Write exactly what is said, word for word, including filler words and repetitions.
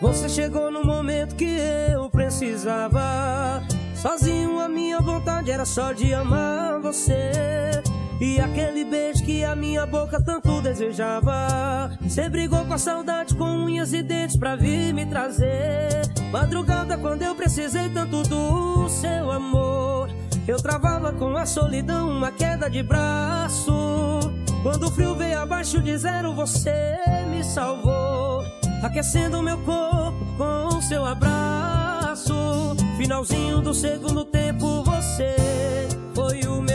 Você chegou no momento que eu precisava. Sozinho a minha vontade era só de amar você. E aquele beijo que a minha boca tanto desejava. Cê brigou com a saudade com unhas e dentes pra vir me trazer. Madrugada quando eu precisei tanto do seu amor. Eu travava com a solidão, uma queda de braço. Quando o frio veio abaixo de zero, você me salvou, aquecendo meu corpo com seu abraço. Finalzinho do segundo tempo, você foi o meu